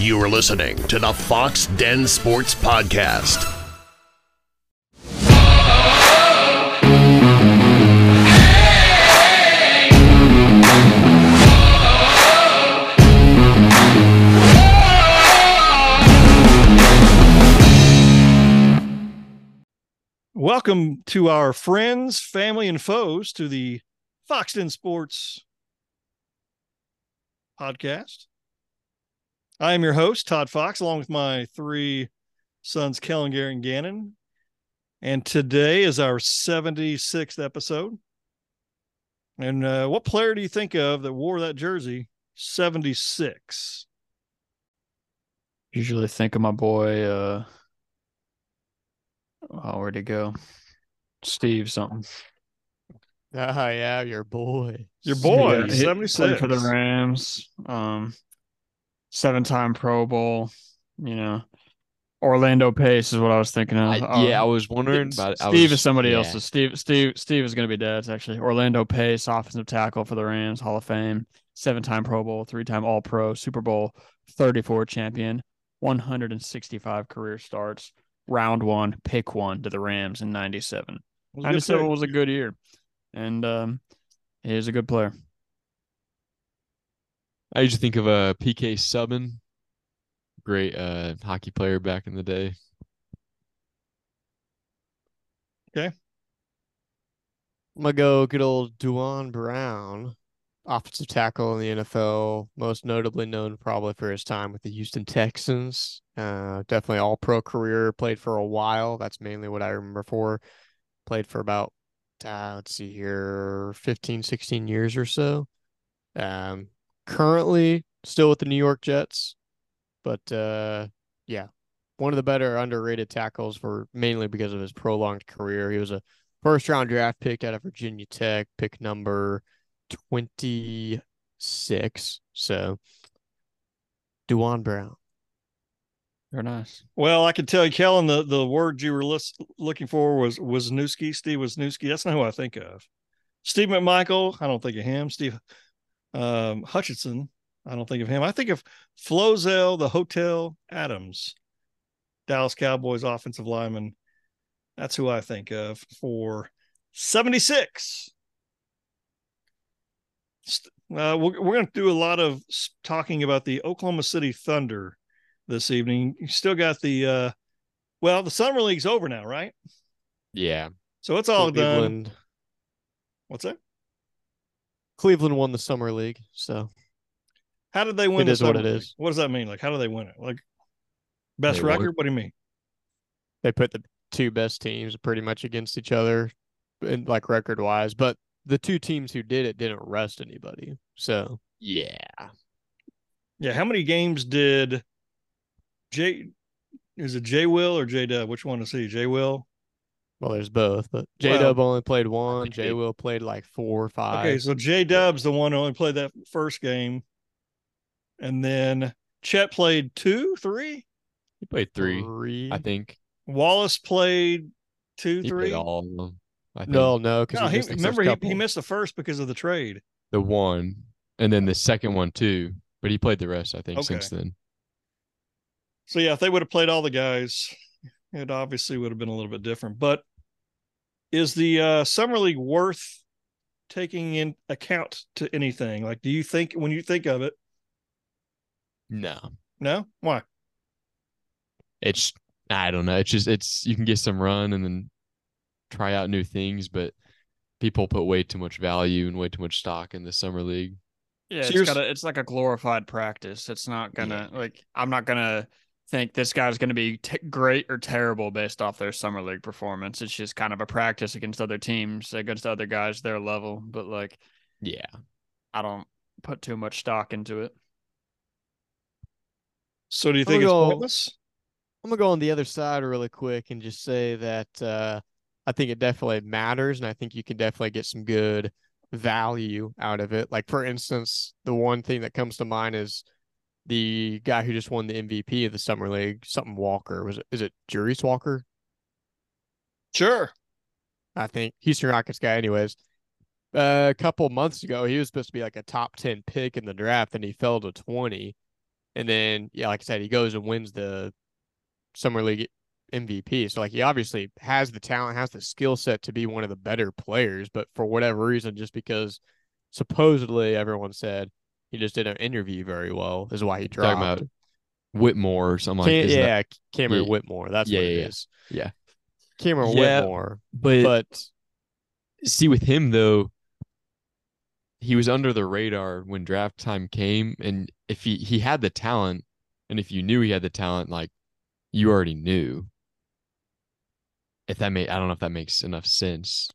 You are listening to the Fox Den Sports Podcast. Welcome to our friends, family, and foes to the Fox Den Sports Podcast. I am your host, Todd Fox, along with my three sons, Kellen, Garrett, and Gannon. And today is our 76th episode. And what player do you think of that wore that jersey 76? Usually think of my boy, where'd he go? Steve something. Yeah, your boy. Your boy, Yeah, he 76. played for the Rams. 7-time Pro Bowl. Orlando Pace is what I was thinking of. I was wondering, but Steve is somebody else's. Steve is going to be Dad's, actually. Orlando Pace, offensive tackle for the Rams, Hall of Fame, 7-time Pro Bowl, 3-time All-Pro, Super Bowl 34 champion, 165 career starts, round one, pick one to the Rams in 97. 97 was a good year, and he is a good player. I usually think of PK Subban, great hockey player back in the day. Okay. I'm going to go good old Duane Brown, offensive tackle in the NFL, most notably known probably for his time with the Houston Texans. Definitely all-pro career, played for a while. That's mainly what I remember for. Played for about, 15, 16 years or so. Currently still with the New York Jets, but one of the better underrated tackles for mainly because of his prolonged career. He was a first-round draft pick out of Virginia Tech, pick number 26. So, Duane Brown. Very nice. Well, I can tell you, Kellen, the word you were looking for was Wisniewski, Steve Wisniewski. That's not who I think of. Steve McMichael, I don't think of him. Steve Hutchinson, I don't think of him. I think of Flozell, the Hotel Adams, Dallas Cowboys offensive lineman. That's who I think of for 76. We're going to do a lot of talking about the Oklahoma City Thunder this evening. You still got the Summer League's over now, right? Yeah. So it's all Cleveland. done. What's that? Cleveland won the Summer League, so how did they win? It is what it is. What does that mean? Like, how do they win it? Like, best They record? won. What do you mean? They put the two best teams pretty much against each other, in, like record-wise, but the two teams who did it didn't rest anybody. So Yeah. How many games did is it J Will or J Dub? Which one is he? J Will? well, there's both, but J Dub only played one. J Will played like 4 or 5. Okay, so J Dub's the one who only played that first game. And then Chet played 2, 3. He played 3, I think. Wallace played 2, He 3. played all of them, I think. No, because he missed the first because of the trade. The one, and then the second one too. But he played the rest, I think, Okay. since then. So, if they would have played all the guys, it obviously would have been a little bit different. But is the Summer League worth taking in account to anything? Like, do you think, when you think of it? No. No? Why? I don't know. You can get some run and then try out new things, but people put way too much value and way too much stock in the Summer League. Yeah, So it's like a glorified practice. It's not gonna I'm not gonna think this guy's gonna be great or terrible based off their Summer League performance. It's just kind of a practice against other teams, against other guys their level. But I don't put too much stock into it. So do you think it's pointless? I'm going to go on the other side really quick and just say that I think it definitely matters, and I think you can definitely get some good value out of it. Like, for instance, the one thing that comes to mind is the guy who just won the MVP of the Summer League, something Walker. Is it Jurice Walker? Sure. I think Houston Rockets guy anyways. A couple months ago, he was supposed to be like a top 10 pick in the draft, and he fell to 20. And then, yeah, like I said, he goes and wins the Summer League MVP. So, like, he obviously has the talent, has the skill set to be one of the better players. But for whatever reason, just because supposedly everyone said he just didn't interview very well is why he Talking dropped. about Whitmore or something like this. Yeah, Cameron yeah. Whitmore. That's Yeah, what yeah, it yeah. is. Yeah. Cameron Yeah, Whitmore. But But see, with him though, he was under the radar when draft time came, and if he had the talent, and if you knew he had the talent, like you already knew. If that I don't know if that makes enough sense.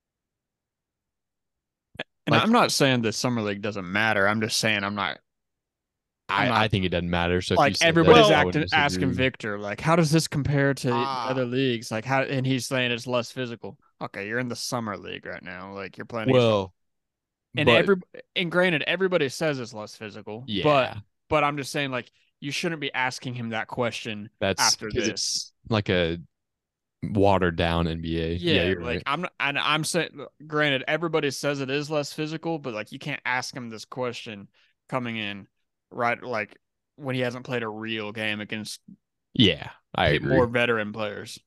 And Like- I'm not saying the summer league doesn't matter. I'm just saying I'm not I think it doesn't matter. So if you like said that, everybody's I wouldn't asking disagree. Victor, like, how does this compare to the Ah. other leagues? Like, how? And he's saying it's less physical. Okay, you're in the summer league right now. Like, you're playing. Well, and but and granted, everybody says it's less physical. yeah, But I'm just saying, like, you shouldn't be asking him that question that's after because this. it's like a watered down NBA. Yeah, you're like right. I'm not, and I'm saying, granted, everybody says it is less physical, but like you can't ask him this question coming in, right? Like when he hasn't played a real game against Yeah, I agree. more veteran players.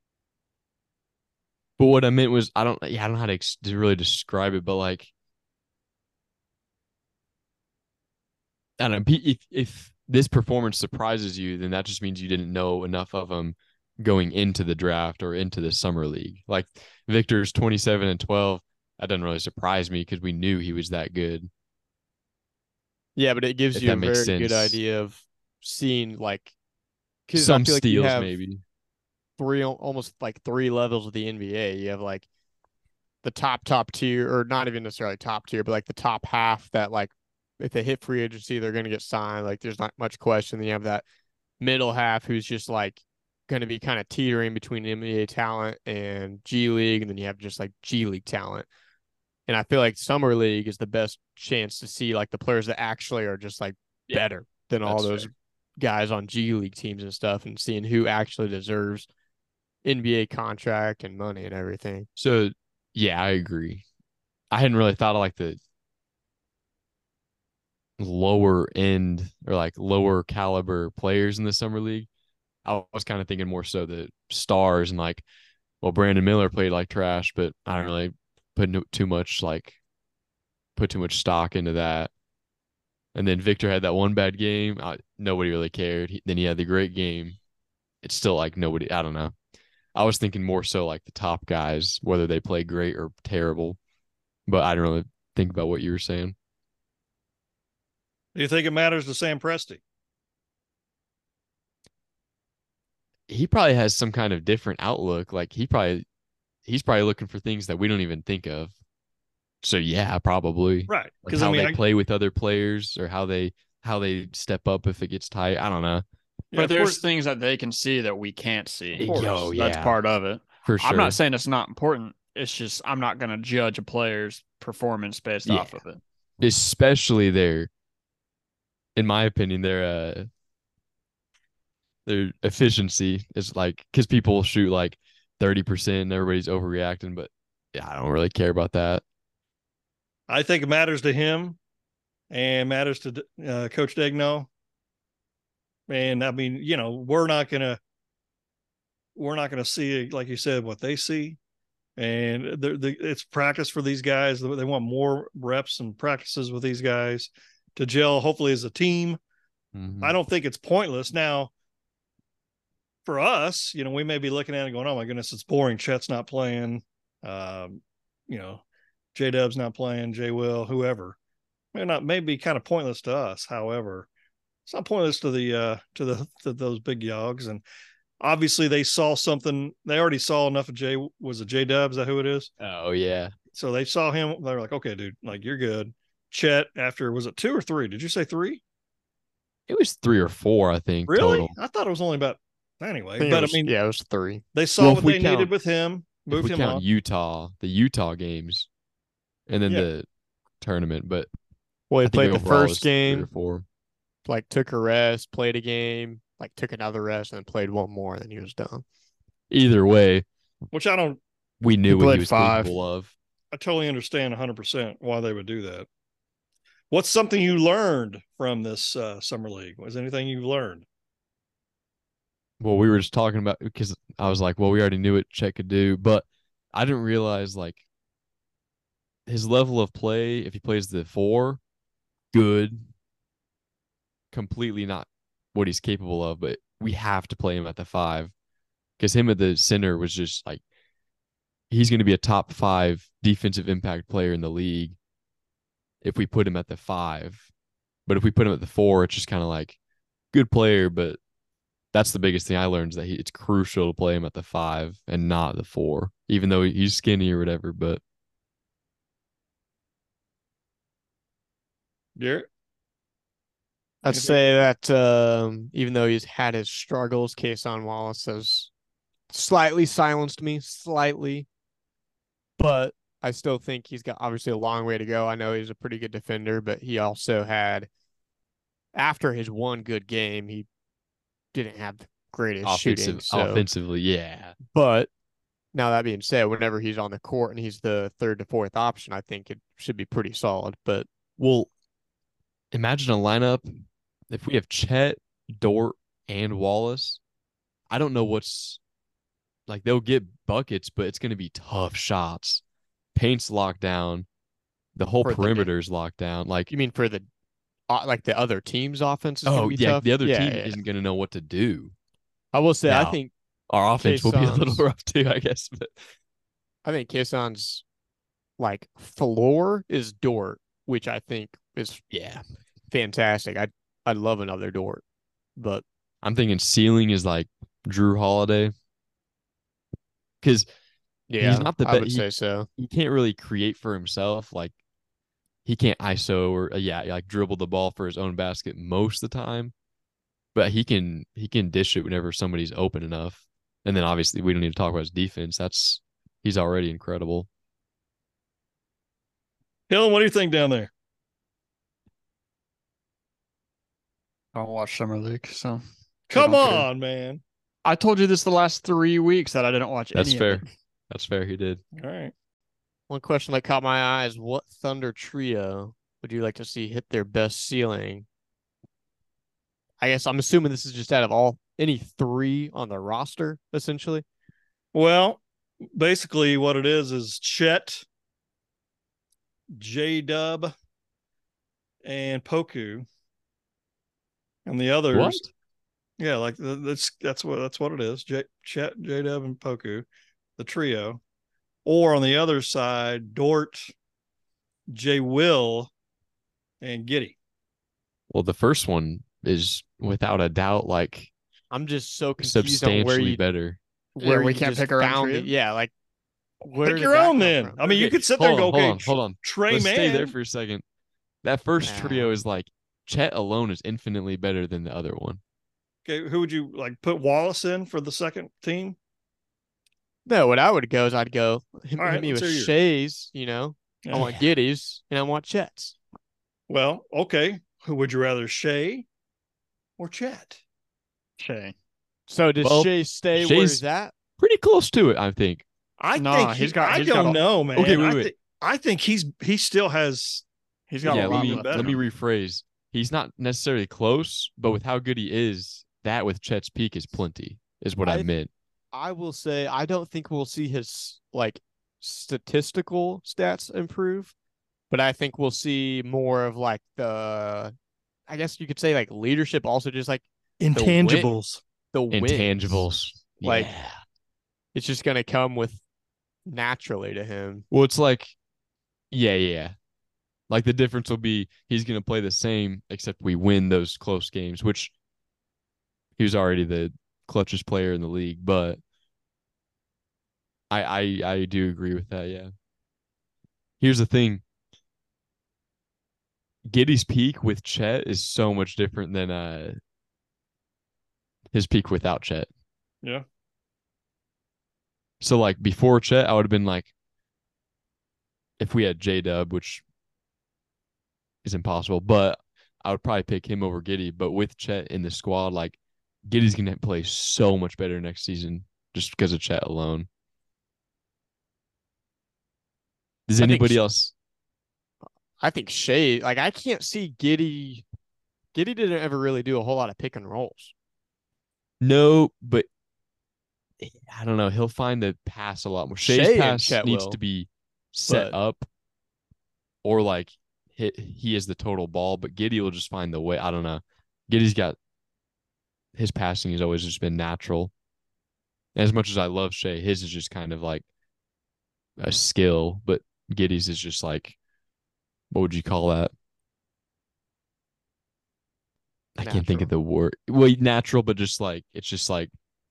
But what I meant was, I don't know how to really describe it, but like, I don't know, if this performance surprises you, then that just means you didn't know enough of him going into the draft or into the summer league. Like Victor's 27-12, that doesn't really surprise me because we knew he was that good. yeah, but it gives If you that a makes very good sense. idea of seeing like because I Some feel like you steals, have maybe. almost like three levels of the NBA. You have like the top tier, or not even necessarily top tier, but like the top half that like if they hit free agency, they're going to get signed. Like there's not much question. Then you have that middle half who's just like going to be kind of teetering between NBA talent and G League, and then you have just like G League talent. And I feel like summer league is the best chance to see like the players that actually are just like better than all that's those fair. guys on G League teams and stuff, and seeing who actually deserves NBA contract and money and everything. So, yeah, I agree. I hadn't really thought of like the lower end or like lower caliber players in the summer league. I was kind of thinking more so the stars and like, well, Brandon Miller played like trash, but I don't really put too much stock into that. And then Victor had that one bad game. Nobody really cared. Then he had the great game. It's still like nobody. I don't know. I was thinking more so like the top guys, whether they play great or terrible. But I don't really think about what you were saying. Do you think it matters to Sam Presti? He probably has some kind of different outlook. Like he's probably looking for things that we don't even think of. So yeah, probably. Right. Like Because how I mean, they play with other players or how they step up if it gets tight. I don't know. But there's things that they can see that we can't see. course. Yo, That's yeah, part of it. for sure. I'm not saying it's not important. It's just I'm not going to judge a player's performance based Yeah. off of it. Especially in my opinion, their efficiency is like because people shoot like 30% and everybody's overreacting, but yeah, I don't really care about that. I think it matters to him and matters to Coach Degno. And I mean, we're not gonna see, like you said, what they see. And it's practice for these guys. They want more reps and practices with these guys to gel, hopefully, as a team. Mhm. I don't think it's pointless. Now, for us, we may be looking at it going, oh my goodness, it's boring. Chet's not playing. J-Dub's not playing, J-Will, whoever. May be kind of pointless to us. However, it's not pointless to those big yogs. And obviously they saw something. They already saw enough of was it J-Dub? Is that who it is? Oh yeah. So they saw him. They were like, okay, dude, like you're good. Chet, after, was it 2 or 3? Did you say 3? It was 3 or 4, I think, Really? total. I thought it was only about, anyway. It was 3. They saw Well, what they needed with him, If moved we him count on. the Utah games, and then Yeah. the tournament, but Well, he I think played the overall it was first 3 or game, 4. like took a rest, played a game, like took another rest, and then played one more, and then he was done. Either way, Which we knew what he played was 5. capable of. I totally understand 100% why they would do that. What's something you learned from this summer league? Was anything you've learned? Well, we were just talking about because I was like, well, we already knew what Chet could do, but I didn't realize like his level of play, if he plays the 4, good, completely not what he's capable of, but we have to play him at the 5 because him at the center was just like he's going to be a top 5 defensive impact player in the league if we put him at the 5. But if we put him at the 4, it's just kind of like good player, but that's the biggest thing I learned is that it's crucial to play him at the 5 and not the 4, even though he's skinny or whatever. But Garrett? I'd Anything? say that even though he's had his struggles, Kason Wallace has slightly silenced me, slightly. But I still think he's got obviously a long way to go. I know he's a pretty good defender, but he also had, after his one good game, he didn't have the greatest shooting. offensively, yeah. But now that being said, whenever he's on the court and he's the 3rd to 4th option, I think it should be pretty solid. But Well, imagine a lineup if we have Chet, Dort, and Wallace. I don't know what's like they'll get buckets, but it's going to be tough shots. Paint's locked down. The whole For the- perimeter's locked down. Like, you mean for the like the other team's offense is oh gonna be yeah, tough? the other Yeah, team yeah. isn't going to know what to do. I will say, I Now, think Our offense will be a little Kason's- rough too, I guess. But Kason's like floor is Dort, which I think is yeah, fantastic. I'd love another Dort, but I'm thinking ceiling is like Drew Holiday because yeah, he's not the I best. would say so. He can't really create for himself. Like he can't ISO or like dribble the ball for his own basket most of the time, but he can dish it whenever somebody's open enough. And then obviously we don't need to talk about his defense. He's already incredible. Helen, what do you think down there? I don't watch summer league, so Come Okay. on, man. I told you this the last 3 weeks that I didn't watch That's any fair. of it. That's fair. He did. All right. One question that caught my eye is what Thunder trio would you like to see hit their best ceiling? I guess I'm assuming this is just out of any 3 on the roster, essentially. Well, basically what it is Chet, J-Dub, and Poku. And the others. What? Yeah, like that's what it is. Chet, J-Dub, and Poku, the trio. Or on the other side, Dort, J. Will, and Giddy. Well, the first one is without a doubt like I'm just so confused on substantially where you better. where we you can't just pick our own found trio? it. Yeah, like where Pick did your that own come then. from? I mean, you Okay, could sit there and go, hold okay, on, hold on. Trey Let's Man. stay there for a second. That first trio Nah. is like Chet alone is infinitely better than the other one. Okay, who would you like put Wallace in for the second team? No, what I would go is I'd go hit All right, me let's with hear yours. Shays, I want Giddies and I want Chets. Well, okay. Who would you rather, Shea or Chet? Shay. So does Well, Shay stay where Shay's- he's at? Pretty close to it, I think. I Nah, think he's got- I he's got don't a- know, man. Okay, wait. I think he still has. He's got Yeah, a lot better. let me rephrase. He's not necessarily close, but with how good he is, that with Chet's peak is plenty, is what I I- meant. I will say I don't think we'll see his like statistical stats improve, but I think we'll see more of like I guess you could say like leadership, also just like Intangibles. the wins. Intangibles. Like- Yeah. It's just gonna come with naturally to him. Well, it's like, yeah. Like the difference will be he's going to play the same, except we win those close games, which he was already the clutchest player in the league. But I do agree with that. Yeah. Here's the thing. Giddy's peak with Chet is so much different than his peak without Chet. Yeah. So like before Chet, I would have been like, if we had J-Dub, which is impossible, but I would probably pick him over Giddy. But with Chet in the squad, like Giddy's gonna play so much better next season just because of Chet alone. Does I think anybody Sh- else? I think Shea, like I can't see Giddy. Giddy didn't ever really do a whole lot of pick and rolls. No, but I don't know. He'll find the pass a lot more. Shea's Shea and pass Chet needs will, to be set but- up, or like he is the total ball. But Giddy will just find the way. I don't know. Giddy's got his passing has always just been natural. As much as I love Shea, his is just kind of like a skill, but Giddy's is just like, what would you call that? I can't think of the word. Well, natural, but just like it's just like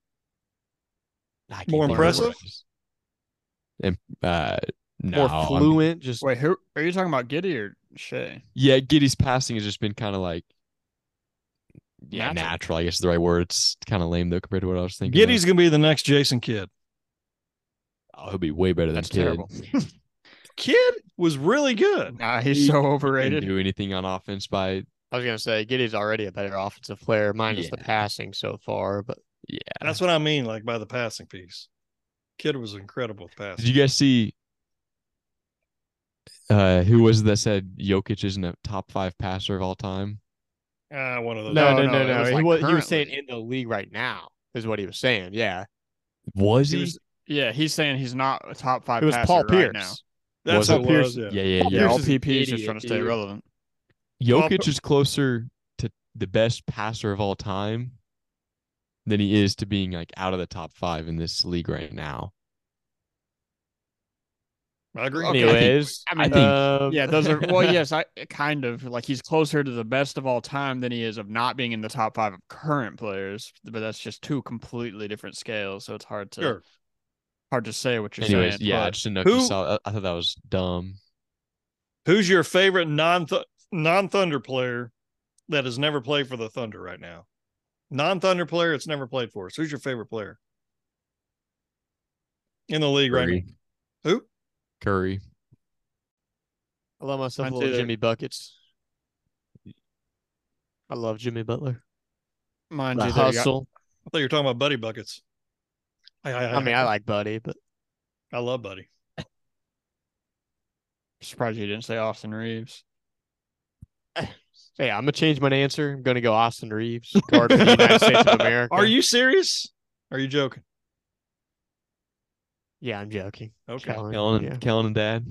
I can't More think of the impressive? word. And no, more I'm- fluent. Just Wait, who are you talking about? Giddy or Shea? yeah, Giddy's passing has just been kind of like Natural. natural. I guess is the right word. It's kind of lame though compared to what I was thinking. Giddy's going to be the next Jason Kidd. Oh, he'll be way better than That's Kidd. terrible. Kid was really good. Nah, he's He so Didn't overrated. do anything on offense by I was gonna say, Giddy's already a better offensive player, minus the Yeah. passing so far. But yeah. That's what I mean, like by the passing piece. Kid was incredible with passing. Did you guys see? Who was it that said Jokic isn't a top 5 passer of all time? One of those. No, no. it was He like was saying currently. in the league right now is what he was saying. Yeah, Was He he? was, yeah, he's saying he's not a top 5 it was passer Paul right Pierce. now. That's Was what it it Pierce? was. Yeah. Yeah. Paul Yeah, Pierce all is an PP is just idiot, trying to stay dude. relevant. Jokic is closer to the best passer of all time than he is to being like out of the top 5 in this league right now. I agree. Okay. Anyways, I mean, yeah, those are well, yes, I kind of like he's closer to the best of all time than he is of not being in the top 5 of current players, but that's just two completely different scales, so it's hard to say what you're Anyways, saying. yeah, I but just didn't know if you Who- saw. I thought that was dumb. Who's your favorite non-Thunder player that has never played for the Thunder right now? Non-Thunder player that's never played for us. Who's your favorite player in the league right Curry. now? Who? Curry. I love myself a Mine's little either- Jimmy Buckets. I love Jimmy Butler. mine's The either hustle. I thought you were talking about Buddy Buckets. I mean, I like Buddy, but I love Buddy. surprised you didn't say Austin Reeves. hey, I'm gonna change my answer. I'm gonna go Austin Reeves, guard for the United States of America. Are you serious? Are you joking? Yeah, I'm joking. Okay. Kellen and Dad.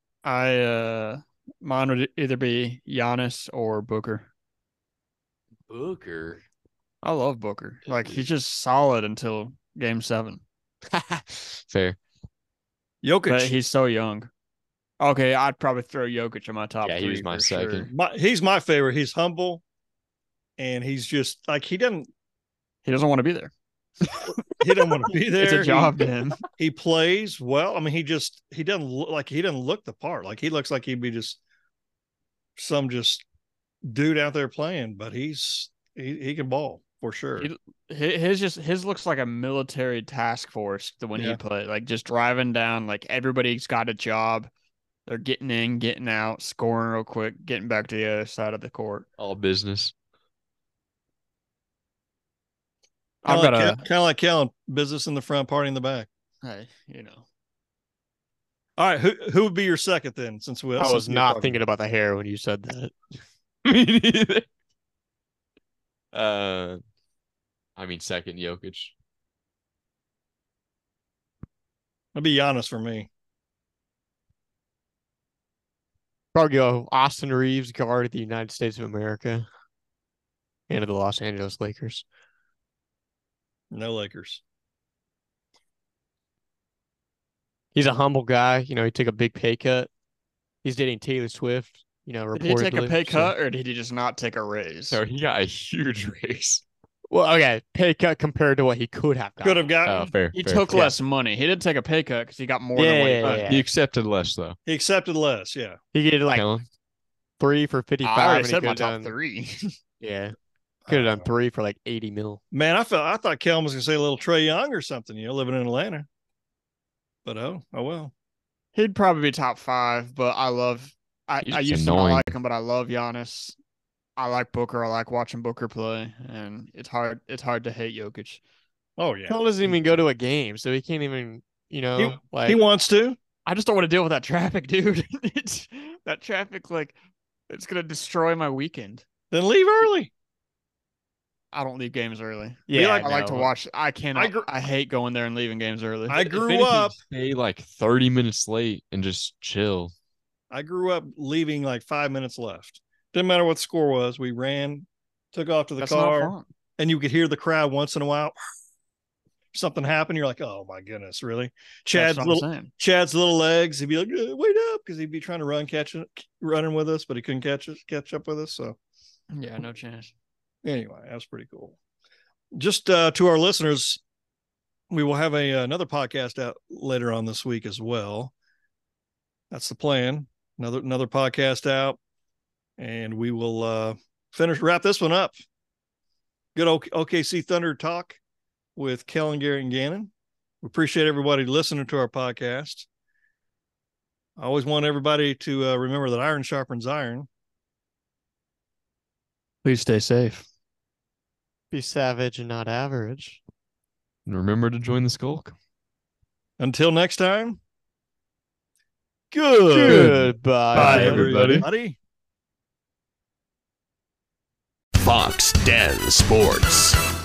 Mine would either be Giannis or Booker. Booker. I love Booker. Like he's just solid until game 7. Fair. Jokic. But he's so young. Okay, I'd probably throw Jokic in my top Yeah, 3. he was my for second. sure. He's my favorite. He's humble, and he's just like he doesn't want to be there. want to be there. It's a job to him. He plays well. I mean, he doesn't look like the part. Like he looks like he'd be just some just dude out there playing, but he can ball for sure. His looks like a military task force when he played. Like just driving down, like everybody's got a job. They're getting in, getting out, scoring real quick, getting back to the other side of the court. All business. I've got a Kind of like Kellen, business in the front, party in the back. hey, All right, who would be your second then? Since we, I since was we were not talking- thinking about the hair when you said that. Me neither. I mean, second Jokic. It'd be Giannis for me. Probably go Austin Reeves, guard of the United States of America, and of the Los Angeles Lakers. No Lakers. He's a humble guy. You know, he took a big pay cut. He's dating Taylor Swift. You know, Did he take a reportedly, pay so- cut or did he just not take a raise? So he got a huge raise. Well, okay, pay cut compared to what he could have gotten. Could have gotten. Oh, fair. He fair, took fair. less money. He did take a pay cut because he got more than what he Yeah, got. yeah, He accepted less though. He accepted less. Yeah. He get like Kellen? 3 for 55. I already and he said my could've top done, 3. Yeah, could have done 3 for like 80 mil. Man, I thought Kellen was gonna say a little Trey Young or something. Living in Atlanta. But oh well. He'd probably be top 5, but I He's used just to not annoying. like him, but I love Giannis. I like Booker. I like watching Booker play, and it's hard to hate Jokic. Oh yeah. Cole doesn't even go to a game, so he can't even, He like wants to. I just don't want to deal with that traffic, dude. That traffic, like, it's gonna destroy my weekend. Then leave early. I don't leave games early. Yeah, like- I like to no. watch. I cannot. gr- I hate going there and leaving games early. I If grew anything, up. stay like 30 minutes late and just chill. I grew up leaving like 5 minutes left. Didn't matter what the score was. We ran, took off to the That's car, not fun. and you could hear the crowd once in a while. Something happened. You're like, oh my goodness, really? That's what I'm saying. Chad's little legs. He'd be like, wait up, because he'd be trying to running with us, but he couldn't catch up with us. So Yeah, no chance. anyway, that was pretty cool. Just to our listeners, we will have another podcast out later on this week as well. That's the plan. Another podcast out, and we will wrap this one up. Good OKC Thunder talk with Kellen, Gary, and Gannon. We appreciate everybody listening to our podcast. I always want everybody to remember that iron sharpens iron. Please stay safe. Be savage and not average. And remember to join the Skulk. Until next time, goodbye, Goodbye, everybody. Fox Den Sports.